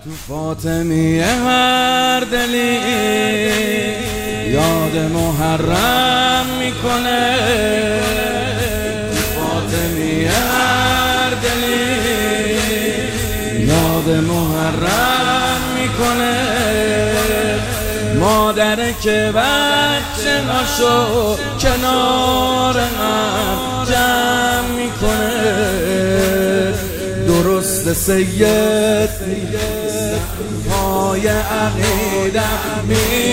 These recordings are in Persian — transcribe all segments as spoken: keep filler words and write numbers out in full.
تو فاطمیه هر دلی یاد محرم میکنه، تو فاطمیه هر دلی یاد محرم میکنه. مادره که بچه ناشو کنار من جمع میکنه، درست سید پای عقیدم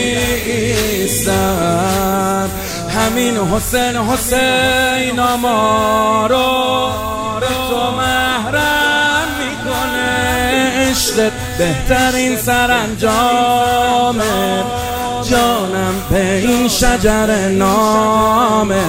میستم، همین حسین حسین ما رو به تو محرم میکنه. عشقت بهترین سرانجامه، جانم به این شجر نامه.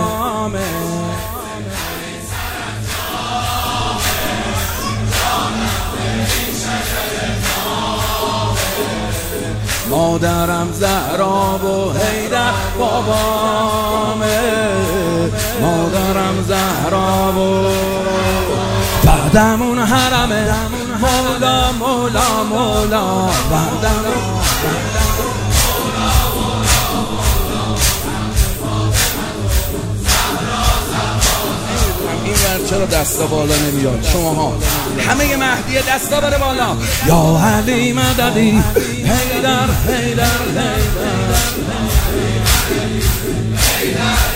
مادرم زهرا و حیدر بابامه، مادرم زهرا و بعدمون حرمه، مولا مولا مولا بعدمون این ور چرا دستا بالا نمیاد؟ شماها همه مهدی دستا بره بالا. یا علی مددی حیدر حیدر حیدر